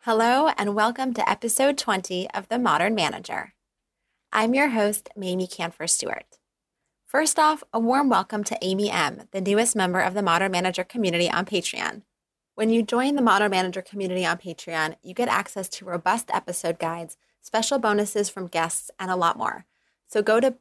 Hello, and welcome to episode 20 of The Modern Manager. I'm your host, Mamie Canfor Stewart. First off, a warm welcome to Amy M., the newest member of the Modern Manager community on Patreon. When you join the Modern Manager community on Patreon, you get access to robust episode guides, special bonuses from guests, and a lot more. So go to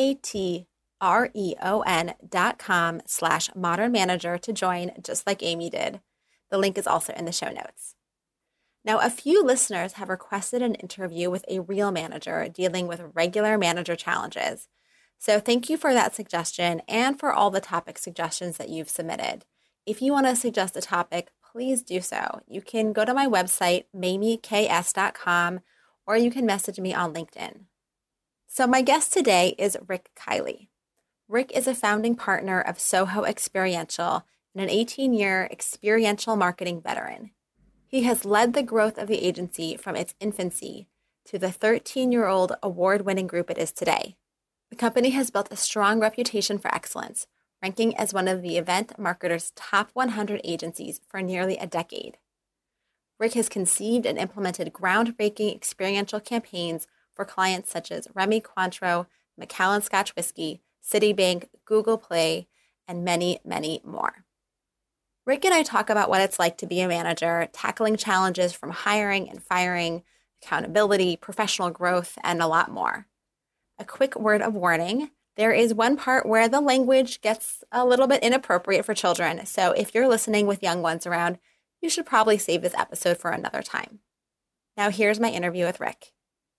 patreon.com/modernmanager to join, just like Amy did. The link is also in the show notes. Now, a few listeners have requested an interview with a real manager dealing with regular manager challenges. So thank you for that suggestion and for all the topic suggestions that you've submitted. If you want to suggest a topic, please do so. You can go to my website, mamieks.com, or you can message me on LinkedIn. So my guest today is Rick Kiley. Rick is a founding partner of Soho Experiential and an 18-year experiential marketing veteran. He has led the growth of the agency from its infancy to the 13-year-old award-winning group it is today. The company has built a strong reputation for excellence, ranking as one of the Event Marketer's top 100 agencies for nearly a decade. Rick has conceived and implemented groundbreaking experiential campaigns for clients such as Remy Cointreau, Macallan Scotch Whiskey, Citibank, Google Play, and many, many more. Rick and I talk about what it's like to be a manager, tackling challenges from hiring and firing, accountability, professional growth, and a lot more. A quick word of warning, there is one part where the language gets a little bit inappropriate for children, so if you're listening with young ones around, you should probably save this episode for another time. Now here's my interview with Rick.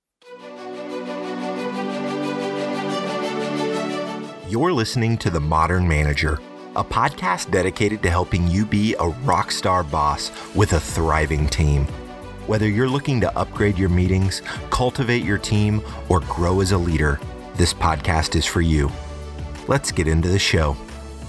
You're listening to The Modern Manager, a podcast dedicated to helping you be a rock star boss with a thriving team. Whether you're looking to upgrade your meetings, cultivate your team, or grow as a leader, this podcast is for you. Let's get into the show.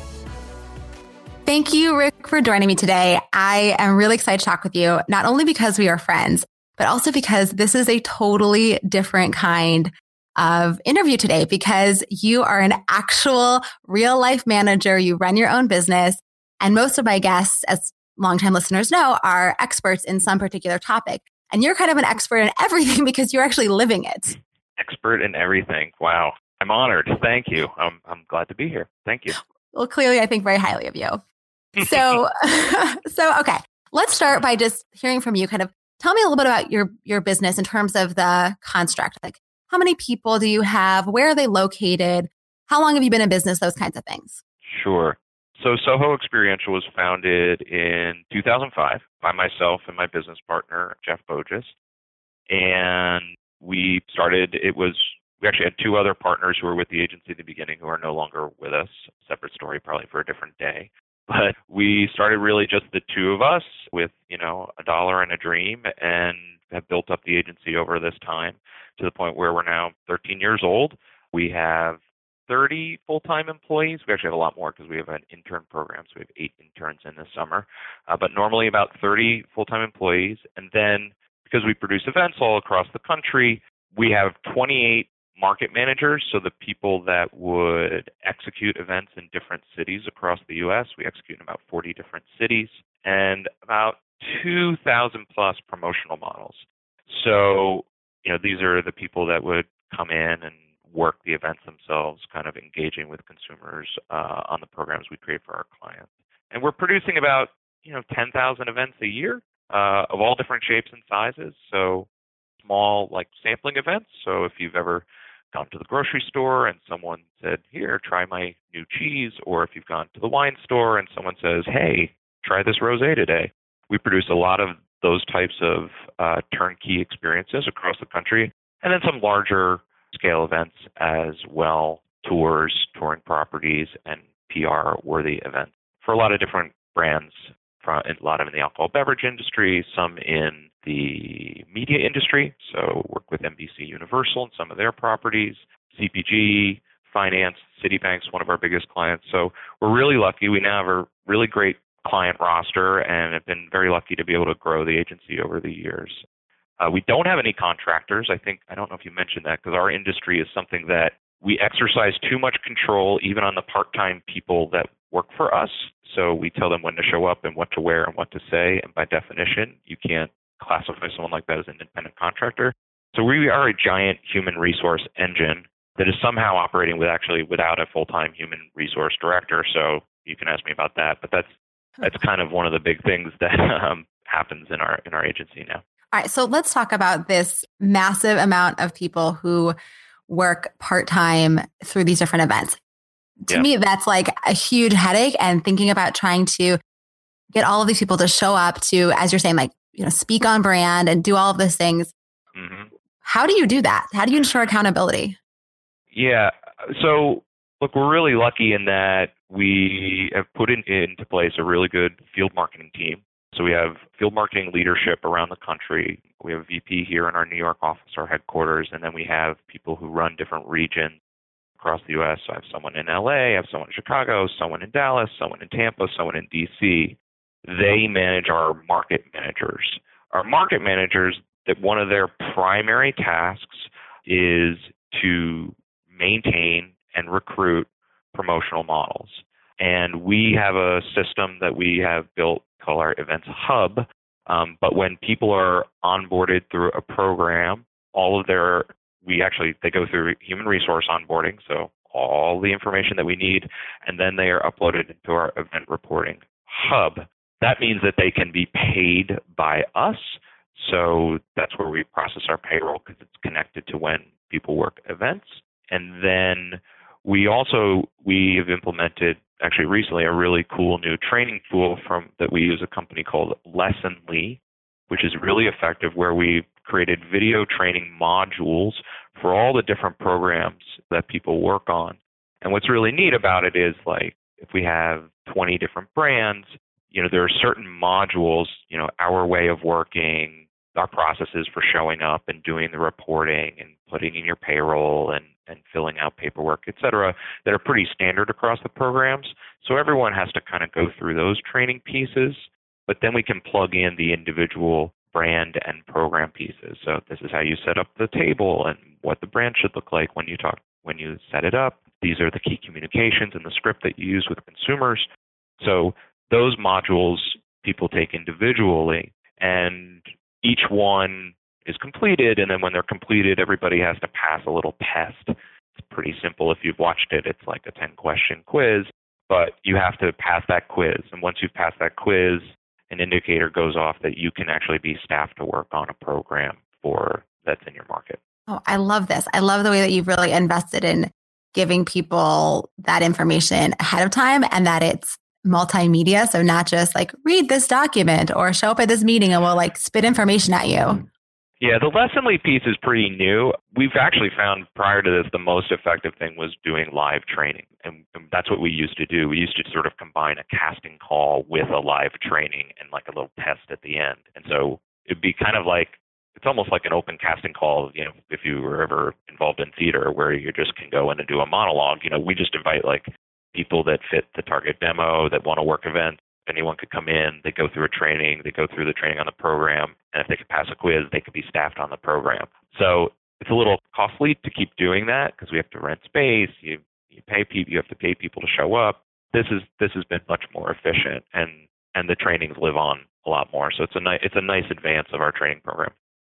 Thank you, Rick, for joining me today. I am really excited to talk with you, not only because we are friends, but also because this is a totally different kind of interview today, because you are an actual real life manager. You run your own business. And most of my guests, as longtime listeners know, are experts in some particular topic. And you're kind of an expert in everything because you're actually living it. Expert in everything. Wow. I'm honored. Thank you. I'm glad to be here. Thank you. Well, clearly, I think very highly of you. So okay, let's start by just hearing from you. Kind of tell me a little bit about your business in terms of the construct. Like, how many people do you have? Where are they located? How long have you been in business? Those kinds of things. Sure. So Soho Experiential was founded in 2005 by myself and my business partner, Jeff Boges. And we actually had two other partners who were with the agency at the beginning who are no longer with us. Separate story, probably for a different day. But we started really just the two of us with, a dollar and a dream, and have built up the agency over this time to the point where we're now 13 years old. We have 30 full-time employees. We actually have a lot more because we have an intern program, so we have 8 interns in the summer. But normally about 30 full-time employees. And then because we produce events all across the country, we have 28 market managers, so the people that would execute events in different cities across the U.S. We execute in about 40 different cities, and about 2,000 plus promotional models. So, these are the people that would come in and work the events themselves, kind of engaging with consumers on the programs we create for our clients. And we're producing about, 10,000 events a year of all different shapes and sizes. So small, like sampling events. So if you've ever gone to the grocery store and someone said, here, try my new cheese, or if you've gone to the wine store and someone says, hey, try this rosé today. We produce a lot of those types of turnkey experiences across the country, and then some larger scale events as well, tours, touring properties, and PR-worthy events for a lot of different brands, a lot of in the alcohol beverage industry, some in the media industry, so work with NBC Universal and some of their properties, CPG, finance, Citibank's one of our biggest clients. So we're really lucky. We now have a really great client roster and have been very lucky to be able to grow the agency over the years. We don't have any contractors. I don't know if you mentioned that, because our industry is something that we exercise too much control even on the part-time people that work for us. So we tell them when to show up and what to wear and what to say. And by definition, you can't classify someone like that as an independent contractor. So we are a giant human resource engine that is somehow operating without a full-time human resource director. So you can ask me about that, but that's kind of one of the big things that happens in our agency now. All right, so let's talk about this massive amount of people who work part-time through these different events. To me, that's like a huge headache, and thinking about trying to get all of these people to show up to, as you're saying, like, speak on brand and do all of those things. Mm-hmm. How do you do that? How do you ensure accountability? Yeah. So look, we're really lucky in that we have put into place a really good field marketing team. So we have field marketing leadership around the country. We have a VP here in our New York office, our headquarters, and then we have people who run different regions across the U.S. So I have someone in L.A., I have someone in Chicago, someone in Dallas, someone in Tampa, someone in D.C. They manage our market managers. Our market managers, that one of their primary tasks is to maintain and recruit promotional models. And we have a system that we have built called our Events Hub. But when people are onboarded through a program, they go through human resource onboarding, so all the information that we need, and then they are uploaded into our event reporting hub. That means that they can be paid by us. So that's where we process our payroll, because it's connected to when people work events. And then we have implemented actually recently a really cool new training tool that we use, a company called Lessonly, which is really effective, where we created video training modules for all the different programs that people work on. And what's really neat about it is, like, if we have 20 different brands, there are certain modules, our way of working, our processes for showing up and doing the reporting and putting in your payroll and filling out paperwork, et cetera, that are pretty standard across the programs. So everyone has to kind of go through those training pieces, but then we can plug in the individual brand and program pieces. So this is how you set up the table and what the brand should look like when you set it up. These are the key communications and the script that you use with consumers. So those modules people take individually, and each one is completed, and then when they're completed, everybody has to pass a little test. It's pretty simple. If you've watched it, it's like a 10-question quiz, but you have to pass that quiz. And once you've passed that quiz, an indicator goes off that you can actually be staffed to work on a program that's in your market. Oh, I love this. I love the way that you've really invested in giving people that information ahead of time, and that it's multimedia. So not just like, read this document or show up at this meeting and we'll like spit information at you. Yeah, the Lessonly piece is pretty new. We've actually found prior to this, the most effective thing was doing live training. And that's what we used to do. We used to sort of combine a casting call with a live training and like a little test at the end. And so it'd be kind of like, it's almost like an open casting call, if you were ever involved in theater, where you just can go in and do a monologue. We just invite like people that fit the target demo, that want to work events. Anyone could come in, they go through a training, they go through the training on the program, and if they could pass a quiz, they could be staffed on the program. So it's a little costly to keep doing that, because we have to rent space, you pay people, you have to pay people to show up. This has been much more efficient, and the trainings live on a lot more. So it's a nice advance of our training program.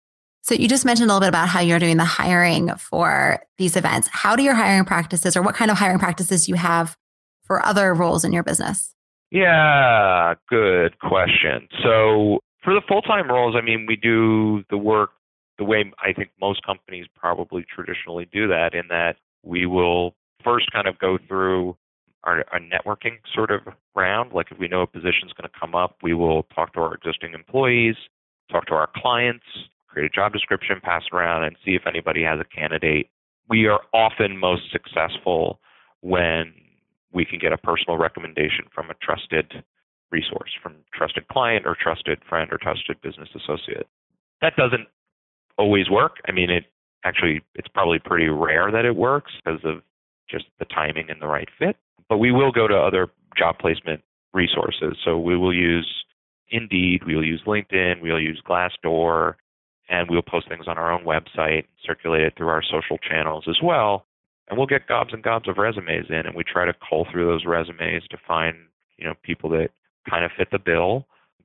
So you just mentioned a little bit about how you're doing the hiring for these events. How do your hiring practices, or what kind of hiring practices do you have for other roles in your business? Yeah, good question. So for the full-time roles, we do the work the way I think most companies probably traditionally do that, in that we will first kind of go through our networking sort of round. Like if we know a position is going to come up, we will talk to our existing employees, talk to our clients, create a job description, pass it around, and see if anybody has a candidate. We are often most successful when we can get a personal recommendation from a trusted resource, from a trusted client or trusted friend or trusted business associate. That doesn't always work. It's probably pretty rare that it works because of just the timing and the right fit. But we will go to other job placement resources. So we will use Indeed, we will use LinkedIn, we'll use Glassdoor, and we'll post things on our own website, circulate it through our social channels as well. And we'll get gobs and gobs of resumes in, and we try to cull through those resumes to find, people that kind of fit the bill,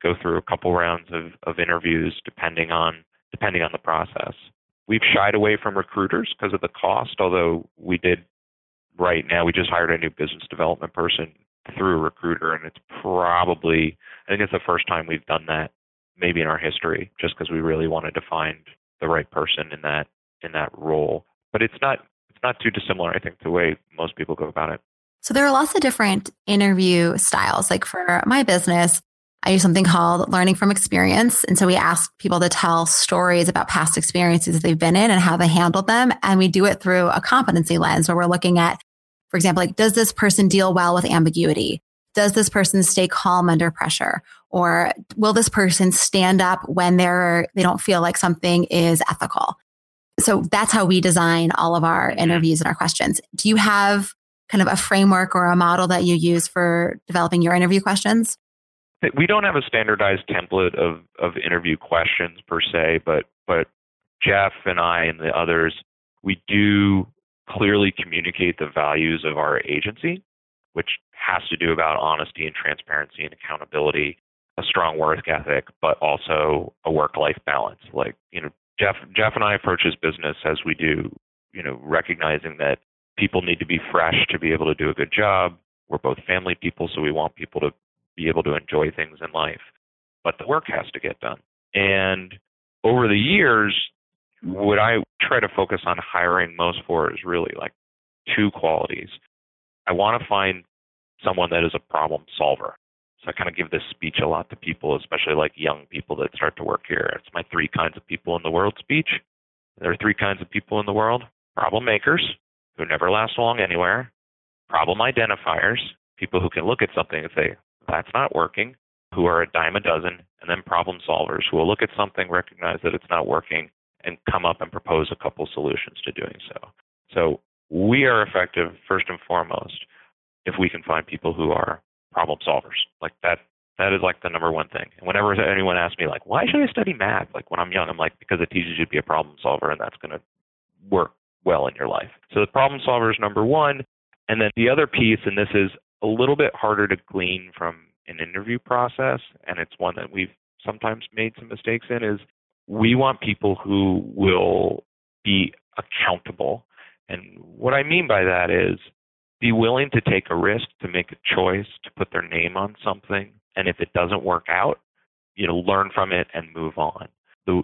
go through a couple rounds of interviews depending on the process. We've shied away from recruiters because of the cost, although we did right now, we just hired a new business development person through a recruiter, and it's probably, I think it's the first time we've done that maybe in our history, just because we really wanted to find the right person in that role. But it's not too dissimilar, I think, to the way most people go about it. So there are lots of different interview styles. Like for my business, I use something called learning from experience. And so we ask people to tell stories about past experiences they've been in and how they handled them. And we do it through a competency lens where we're looking at, for example, like, does this person deal well with ambiguity? Does this person stay calm under pressure? Or will this person stand up when they don't feel like something is ethical? So that's how we design all of our interviews and our questions. Do you have kind of a framework or a model that you use for developing your interview questions? We don't have a standardized template of interview questions per se, but Jeff and I and the others, we do clearly communicate the values of our agency, which has to do about honesty and transparency and accountability, a strong work ethic, but also a work-life balance. Like, Jeff and I approach his business as we do, recognizing that people need to be fresh to be able to do a good job. We're both family people, so we want people to be able to enjoy things in life, but the work has to get done. And over the years, what I try to focus on hiring most for is really like two qualities. I want to find someone that is a problem solver. So I kind of give this speech a lot to people, especially like young people that start to work here. It's my 3 kinds of people in the world speech. There are 3 kinds of people in the world: problem makers, who never last long anywhere; problem identifiers, people who can look at something and say, that's not working, who are a dime a dozen; and then problem solvers, who will look at something, recognize that it's not working, and come up and propose a couple solutions to doing so. So we are effective, first and foremost, if we can find people who are problem solvers. Like that is like the number one thing. And whenever anyone asks me, like, why should I study math? Like when I'm young, I'm like, because it teaches you to be a problem solver, and that's going to work well in your life. So the problem solver is number one. And then the other piece, and this is a little bit harder to glean from an interview process, and it's one that we've sometimes made some mistakes in, is we want people who will be accountable. And what I mean by that is be willing to take a risk, to make a choice, to put their name on something. And if it doesn't work out, learn from it and move on. The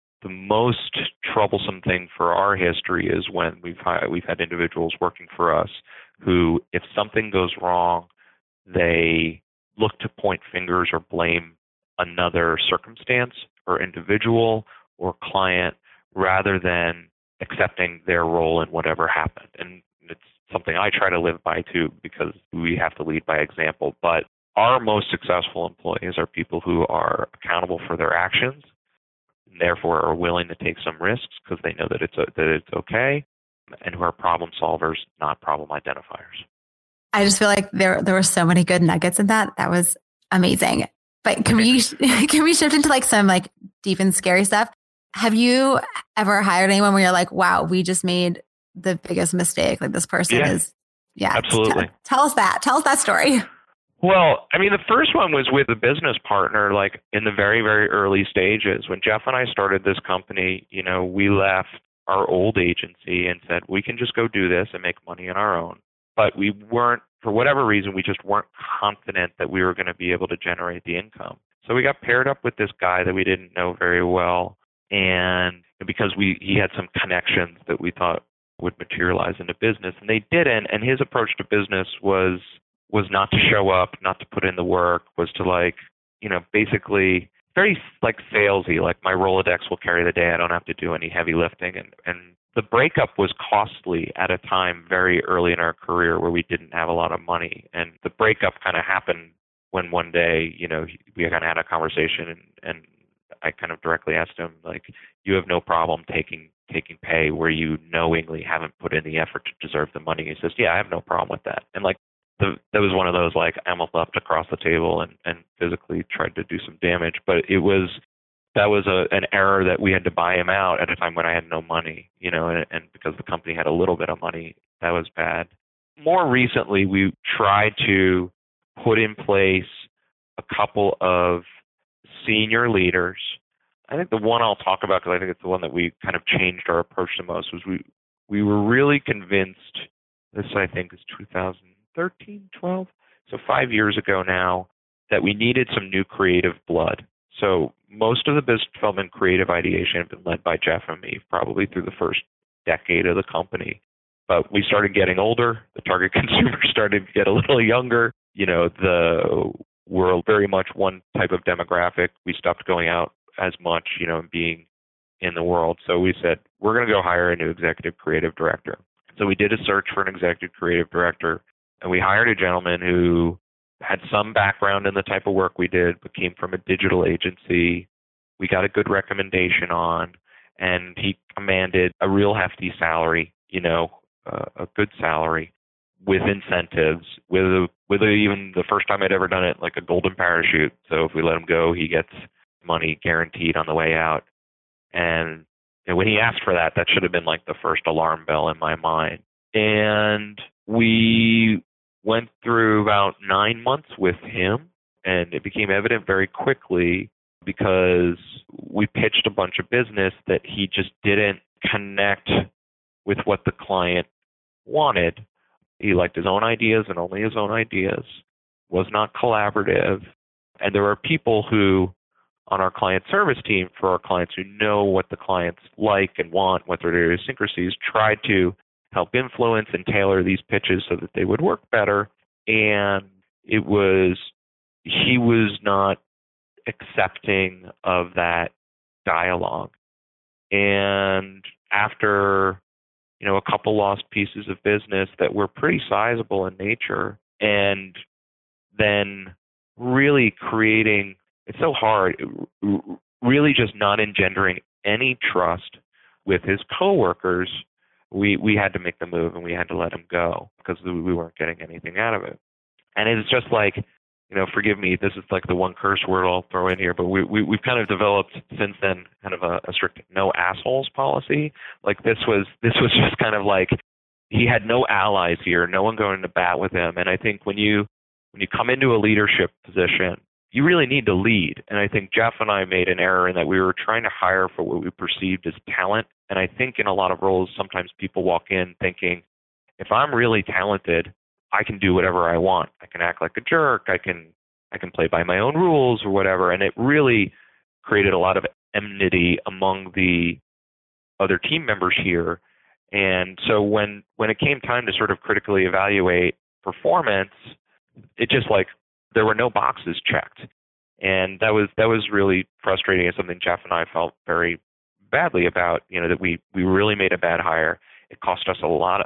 most troublesome thing for our history is when we've had individuals working for us who, if something goes wrong, they look to point fingers or blame another circumstance or individual or client rather than accepting their role in whatever happened. And it's something I try to live by too, because we have to lead by example. But our most successful employees are people who are accountable for their actions, and therefore are willing to take some risks because they know that it's okay, and who are problem solvers, not problem identifiers. I just feel like there were so many good nuggets in that. That was amazing. But can we shift into like some like deep and scary stuff? Have you ever hired anyone where you're like, wow, we just made the biggest mistake? Like this person is, absolutely. Tell us that story. Well, I mean, the first one was with a business partner, like in the very, very early stages. When Jeff and I started this company, we left our old agency and said, we can just go do this and make money on our own. But we weren't, for whatever reason, we just weren't confident that we were going to be able to generate the income. So we got paired up with this guy that we didn't know very well. And because he had some connections that we thought would materialize into business, and they didn't. And his approach to business was not to show up, not to put in the work, was to basically very like salesy, like my Rolodex will carry the day. I don't have to do any heavy lifting. And the breakup was costly at a time very early in our career where we didn't have a lot of money. And the breakup kind of happened when one day, we kind of had a conversation and I kind of directly asked him, like, you have no problem taking pay where you knowingly haven't put in the effort to deserve the money. He says, yeah, I have no problem with that. And like, that was one of those, like, I almost leapt across the table and physically tried to do some damage. But that was an error that we had to buy him out at a time when I had no money, and because the company had a little bit of money, that was bad. More recently, we tried to put in place a couple of senior leaders. I think the one I'll talk about, because I think it's the one that we kind of changed our approach the most, was we were really convinced, this I think is 2013, 12, so 5 years ago now, that we needed some new creative blood. So most of the business development creative ideation had been led by Jeff and me, probably through the first decade of the company. But we started getting older. The target consumer started to get a little younger. We're very much one type of demographic. We stopped going out as much, and being in the world. So we said, we're going to go hire a new executive creative director. So we did a search for an executive creative director, and we hired a gentleman who had some background in the type of work we did, but came from a digital agency. We got a good recommendation on, and he commanded a real hefty salary, a good salary with incentives, with even the first time I'd ever done it, like a golden parachute. So if we let him go, he gets money guaranteed on the way out. And when he asked for that, that should have been like the first alarm bell in my mind. And we went through about 9 months with him, and it became evident very quickly because we pitched a bunch of business that he just didn't connect with what the client wanted. He liked his own ideas and only his own ideas, was not collaborative. And there are people who, on our client service team, for our clients who know what the clients like and want, what their idiosyncrasies, tried to help influence and tailor these pitches so that they would work better. And he was not accepting of that dialogue. And after, a couple lost pieces of business that were pretty sizable in nature, and then really creating, it's so hard, really just not engendering any trust with his coworkers, we had to make the move and we had to let him go because we weren't getting anything out of it. And it's just like, forgive me, this is like the one curse word I'll throw in here, but we've kind of developed since then kind of a strict no assholes policy. Like this was just kind of like, he had no allies here, no one going to bat with him. And I think when you come into a leadership position, you really need to lead. And I think Jeff and I made an error in that we were trying to hire for what we perceived as talent. And I think in a lot of roles, sometimes people walk in thinking, if I'm really talented, I can do whatever I want. I can act like a jerk. I can play by my own rules or whatever. And it really created a lot of enmity among the other team members here. And so when it came time to sort of critically evaluate performance, it just like there were no boxes checked. And that was really frustrating and something Jeff and I felt very badly about, that we really made a bad hire. It cost us a lot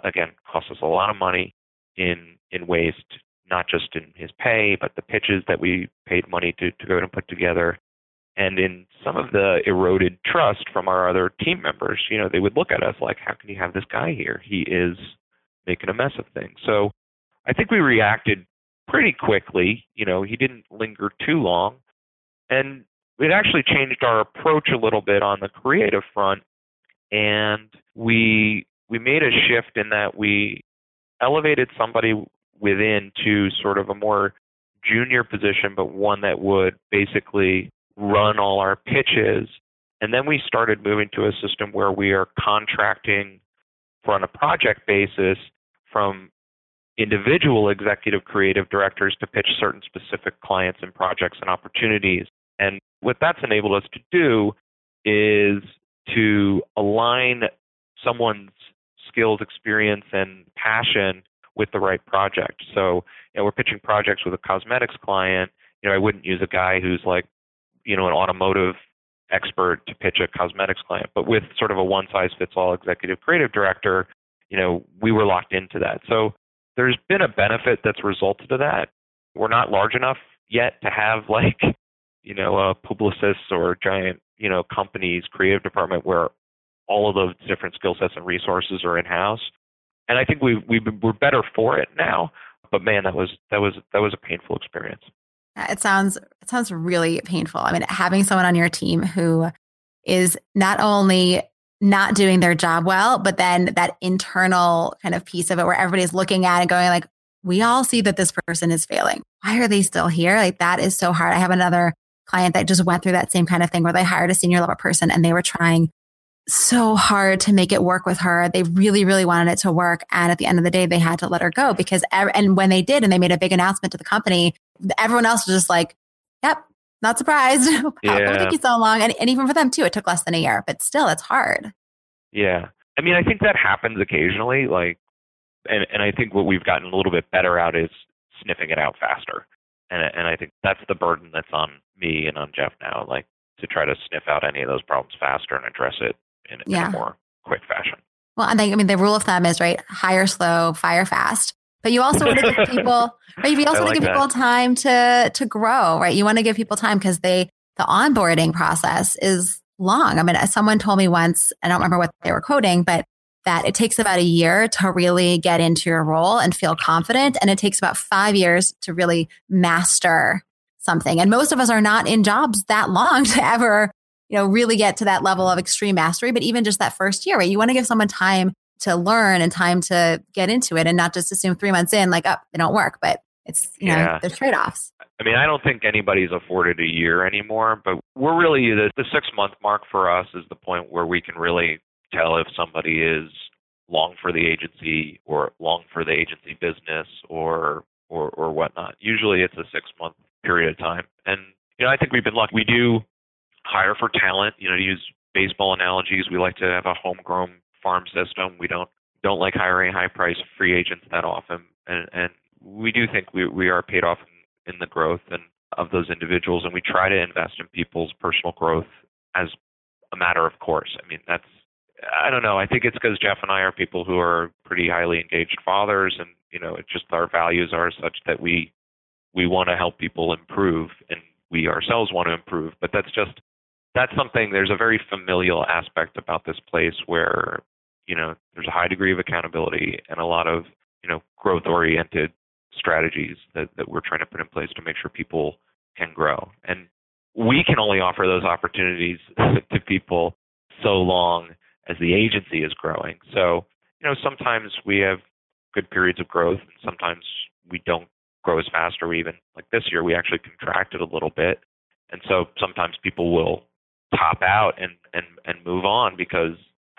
of money in waste, not just in his pay, but the pitches that we paid money to go and put together. And in some of the eroded trust from our other team members, they would look at us like, how can you have this guy here? He is making a mess of things. So I think we reacted pretty quickly. He didn't linger too long. And it actually changed our approach a little bit on the creative front. And we made a shift in that we elevated somebody within to sort of a more junior position, but one that would basically run all our pitches. And then we started moving to a system where we are contracting on a project basis from individual executive creative directors to pitch certain specific clients and projects and opportunities. And what that's enabled us to do is to align someone's skills, experience, and passion with the right project. So, we're pitching projects with a cosmetics client. I wouldn't use a guy who's like, an automotive expert to pitch a cosmetics client, but with sort of a one-size-fits-all executive creative director, we were locked into that. So there's been a benefit that's resulted of that. We're not large enough yet to have like, a Publicis or giant, company's creative department where all of those different skill sets and resources are in-house. And I think we're better for it now. But man, that was a painful experience. It sounds really painful. I mean, having someone on your team who is not only not doing their job well, but then that internal kind of piece of it where everybody's looking at it and going like, we all see that this person is failing. Why are they still here? Like that is so hard. I have another client that just went through that same kind of thing where they hired a senior level person and they were trying so hard to make it work with her. They really, really wanted it to work. And at the end of the day, they had to let her go because, and when they did, and they made a big announcement to the company, everyone else was just like, yep, not surprised. How come it took you so long? And even for them too, it took less than a year, but still it's hard. Yeah. I mean, I think that happens occasionally, and I think what we've gotten a little bit better at is sniffing it out faster. And I think that's the burden that's on me and on Jeff now, to try to sniff out any of those problems faster and address it in a more quick fashion. Well, I think, the rule of thumb is, right, hire slow, fire fast. But you also want to give people, right? You also want to give people time to grow, right? You want to give people time because the onboarding process is long. Someone told me once, I don't remember what they were quoting, but that it takes about a year to really get into your role and feel confident. And it takes about 5 years to really master something. And most of us are not in jobs that long to ever, really get to that level of extreme mastery. But even just that first year, right? You want to give someone time to learn and time to get into it and not just assume 3 months in, they don't work. But it's, there's trade-offs. I don't think anybody's afforded a year anymore, but we're really, the 6-month mark for us is the point where we can really tell if somebody is long for the agency or long for the agency business or whatnot. Usually it's a 6-month period of time. And, I think we've been lucky. We do hire for talent, to use baseball analogies. We like to have a homegrown farm system. We don't like hiring high-priced free agents that often. And we do think we are paid off in the growth and of those individuals. And we try to invest in people's personal growth as a matter of course. I don't know. I think it's because Jeff and I are people who are pretty highly engaged fathers, and it's just our values are such that we want to help people improve, and we ourselves want to improve. But that's something. There's a very familial aspect about this place where there's a high degree of accountability and a lot of growth-oriented strategies that we're trying to put in place to make sure people can grow, and we can only offer those opportunities to people so long as the agency is growing. So, sometimes we have good periods of growth, and sometimes we don't grow as fast, or even like this year, we actually contracted a little bit. And so sometimes people will top out and move on because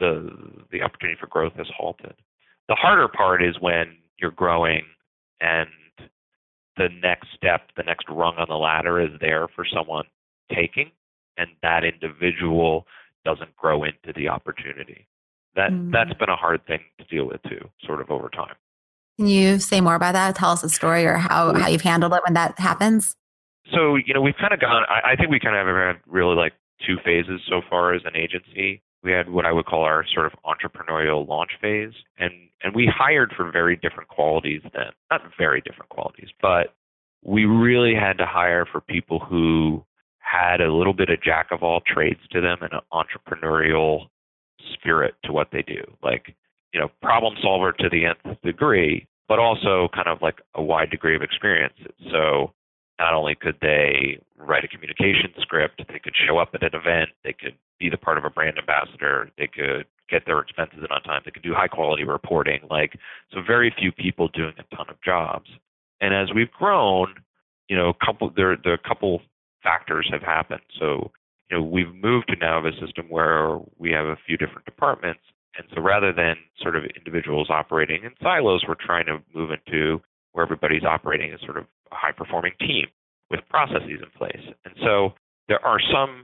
the opportunity for growth has halted. The harder part is when you're growing and the next step, the next rung on the ladder is there for someone taking, and that individual doesn't grow into the opportunity. That's been a hard thing to deal with too, sort of over time. Can you say more about that? Tell us a story or how you've handled it when that happens. So, we've kind of gone, I think we kind of have had really 2 phases so far as an agency. We had what I would call our sort of entrepreneurial launch phase. And we hired for very different qualities then. Not very different qualities, but we really had to hire for people who had a little bit of jack of all trades to them and an entrepreneurial spirit to what they do. Problem solver to the nth degree, but also kind of a wide degree of experience. So not only could they write a communication script, they could show up at an event, they could be the part of a brand ambassador, they could get their expenses in on time, they could do high quality reporting. So very few people doing a ton of jobs. And as we've grown, there are a couple factors have happened. So, we've moved to now have a system where we have a few different departments. And so rather than sort of individuals operating in silos, we're trying to move into where everybody's operating as sort of a high-performing team with processes in place. And so there are some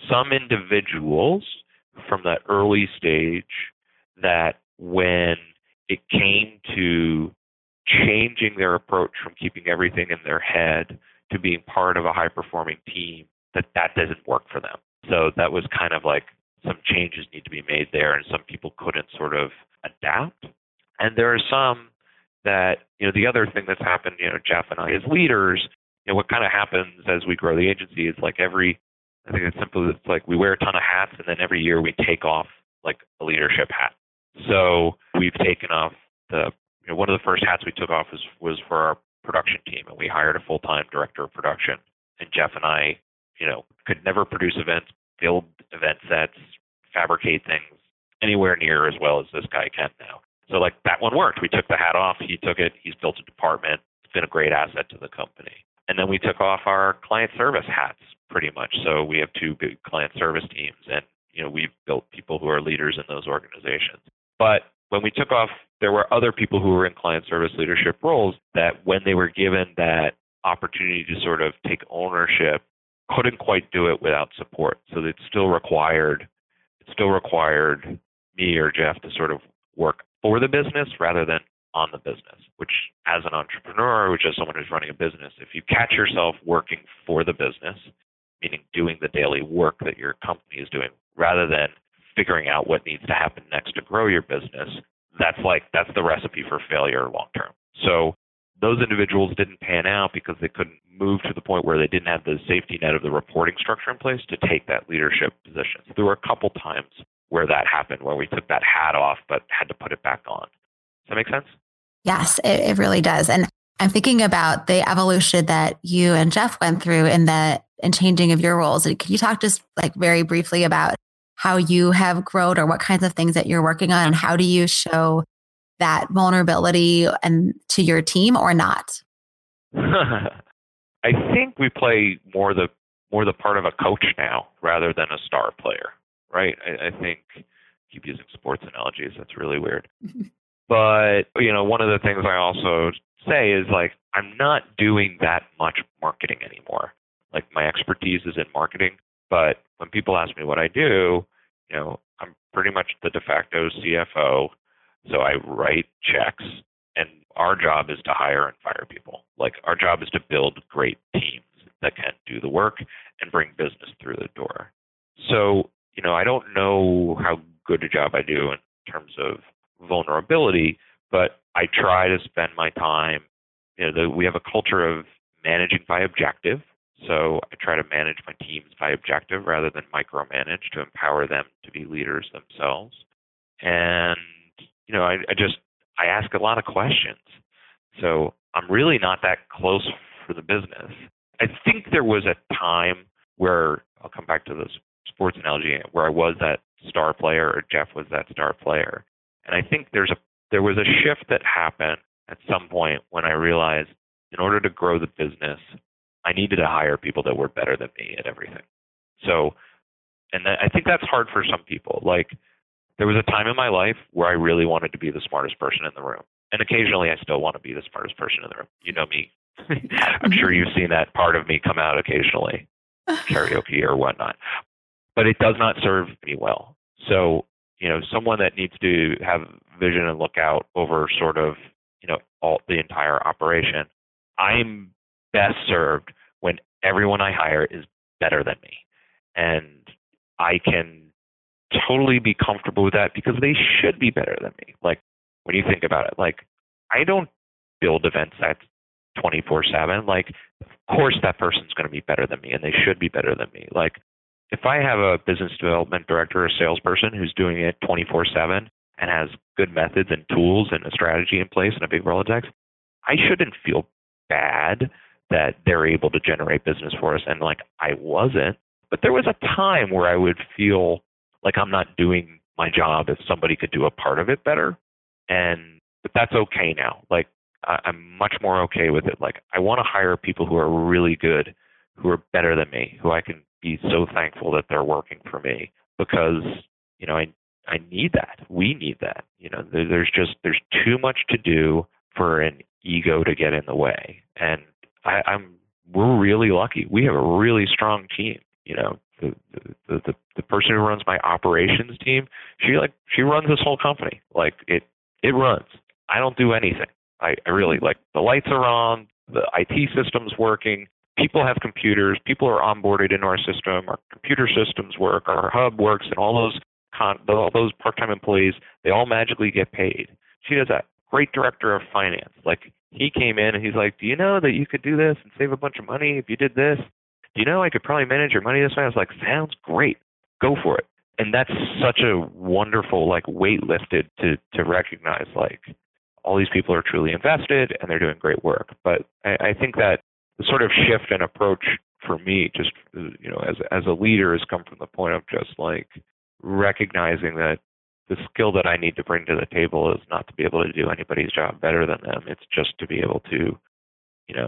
individuals from that early stage that when it came to changing their approach from keeping everything in their head to being part of a high-performing team, that doesn't work for them. So that was kind of some changes need to be made there, and some people couldn't sort of adapt. And there are some that, the other thing that's happened, Jeff and I as leaders, what kind of happens as we grow the agency is I think it's simple. It's we wear a ton of hats, and then every year we take off a leadership hat. So we've taken off one of the first hats we took off was for our production team, and we hired a full-time director of production. And Jeff and I, could never produce events, build event sets, fabricate things anywhere near as well as this guy can now. So that one worked. We took the hat off. He took it. He's built a department. It's been a great asset to the company. And then we took off our client service hats pretty much. So we have 2 big client service teams, and we've built people who are leaders in those organizations. But when we took off, there were other people who were in client service leadership roles that when they were given that opportunity to sort of take ownership, couldn't quite do it without support. So it still required me or Jeff to sort of work for the business rather than on the business, which as an entrepreneur, which as someone who's running a business, if you catch yourself working for the business, meaning doing the daily work that your company is doing rather than figuring out what needs to happen next to grow your business, that's the recipe for failure long term. So those individuals didn't pan out because they couldn't move to the point where they didn't have the safety net of the reporting structure in place to take that leadership position. So there were a couple times where that happened, where we took that hat off but had to put it back on. Does that make sense? Yes, it really does. And I'm thinking about the evolution that you and Jeff went through in changing of your roles. Could you talk just like very briefly about how you have grown or what kinds of things that you're working on, and how do you show that vulnerability and to your team or not? I think we play more the part of a coach now rather than a star player, right? I think I keep using sports analogies. That's really weird. But, one of the things I also say is I'm not doing that much marketing anymore. My expertise is in marketing, but when people ask me what I do, I'm pretty much the de facto CFO. So I write checks, and our job is to hire and fire people. Our job is to build great teams that can do the work and bring business through the door. So, I don't know how good a job I do in terms of vulnerability, but I try to spend my time, we have a culture of managing by objective. So I try to manage my teams by objective rather than micromanage to empower them to be leaders themselves. And, I ask a lot of questions. So I'm really not that close for the business. I think there was a time where, I'll come back to the sports analogy, where I was that star player or Jeff was that star player. And I think there was a shift that happened at some point when I realized in order to grow the business, I needed to hire people that were better than me at everything. So, and I think that's hard for some people. There was a time in my life where I really wanted to be the smartest person in the room. And occasionally I still want to be the smartest person in the room. You know me. I'm sure you've seen that part of me come out occasionally, karaoke or whatnot. But it does not serve me well. So, someone that needs to have vision and look out over sort of, all the entire operation, I'm best served when everyone I hire is better than me. And I can totally be comfortable with that because they should be better than me. When you think about it, I don't build events that's 24/7. Of course that person's going to be better than me and they should be better than me. If I have a business development director or salesperson who's doing it 24/7 and has good methods and tools and a strategy in place and a big Rolodex, I shouldn't feel bad that they're able to generate business for us. And I wasn't, but there was a time where I would feel like I'm not doing my job if somebody could do a part of it better. But that's okay now. I'm much more okay with it. I want to hire people who are really good, who are better than me, who I can be so thankful that they're working for me because, I need that. We need that. There's too much to do for an ego to get in the way. And we're really lucky. We have a really strong team. The person who runs my operations team, she runs this whole company. It runs. I don't do anything. I really the lights are on, the IT system's working. People have computers. People are onboarded into our system. Our computer systems work. Our hub works, and all those part-time employees, they all magically get paid. She does that. Great director of finance. He came in and he's like, "Do you know that you could do this and save a bunch of money if you did this? Do you know I could probably manage your money this way?" I was like, "Sounds great. Go for it." And that's such a wonderful weight lifted to recognize all these people are truly invested and they're doing great work. But I think that the sort of shift in approach for me, just as a leader, has come from the point of just recognizing that the skill that I need to bring to the table is not to be able to do anybody's job better than them. It's just to be able to,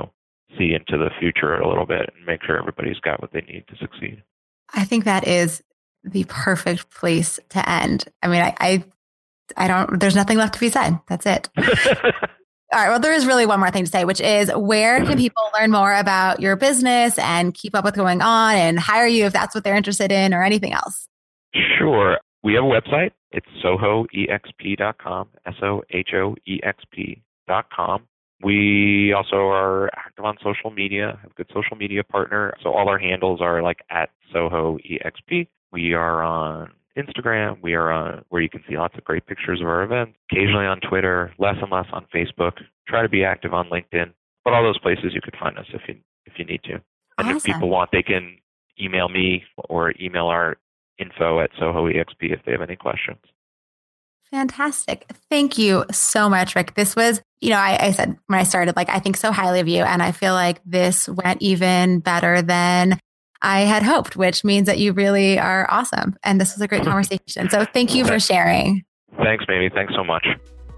see into the future a little bit and make sure everybody's got what they need to succeed. I think that is the perfect place to end. I mean, I don't, there's nothing left to be said. That's it. All right. Well, there is really one more thing to say, which is where can people learn more about your business and keep up with what's going on and hire you if that's what they're interested in or anything else? Sure. We have a website. It's sohoexp.com, sohoexp.com. We also are active on social media, have a good social media partner. So all our handles are like at sohoexp. We are on Instagram. We are on where you can see lots of great pictures of our events, occasionally on Twitter, less and less on Facebook. Try to be active on LinkedIn. But all those places you could find us if you need to. And Awesome. if people want, they can email me or email our info at sohoexp if they have any questions. Fantastic. Thank you so much, Rick. This was, I said when I started, I think so highly of you. And I feel like this went even better than I had hoped, which means that you really are awesome. And this was a great conversation. So thank you for sharing. Thanks, Mamie. Thanks so much.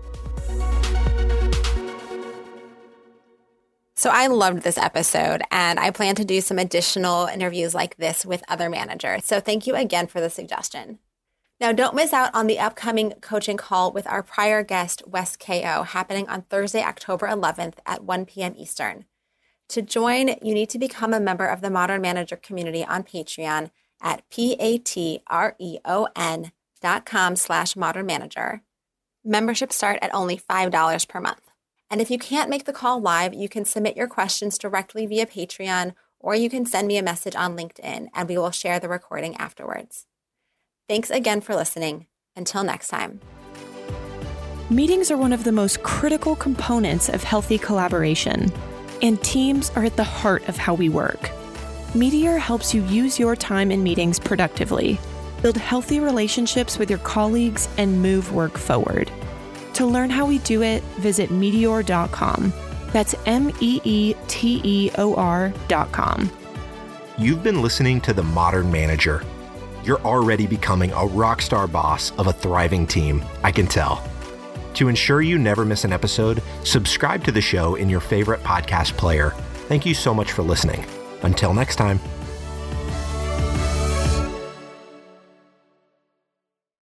So I loved this episode, and I plan to do some additional interviews like this with other managers. So thank you again for the suggestion. Now, don't miss out on the upcoming coaching call with our prior guest, Wes Ko, happening on Thursday, October 11th at 1 p.m. Eastern. To join, you need to become a member of the Modern Manager community on Patreon at patreon.com/modernmanager. Memberships start at only $5 per month. And if you can't make the call live, you can submit your questions directly via Patreon, or you can send me a message on LinkedIn, and we will share the recording afterwards. Thanks again for listening. Until next time. Meetings are one of the most critical components of healthy collaboration, and teams are at the heart of how we work. Meteor helps you use your time in meetings productively, build healthy relationships with your colleagues, and move work forward. To learn how we do it, visit meteor.com. That's MEETEOR.com. You've been listening to The Modern Manager. You're already becoming a rock star boss of a thriving team, I can tell. To ensure you never miss an episode, subscribe to the show in your favorite podcast player. Thank you so much for listening. Until next time.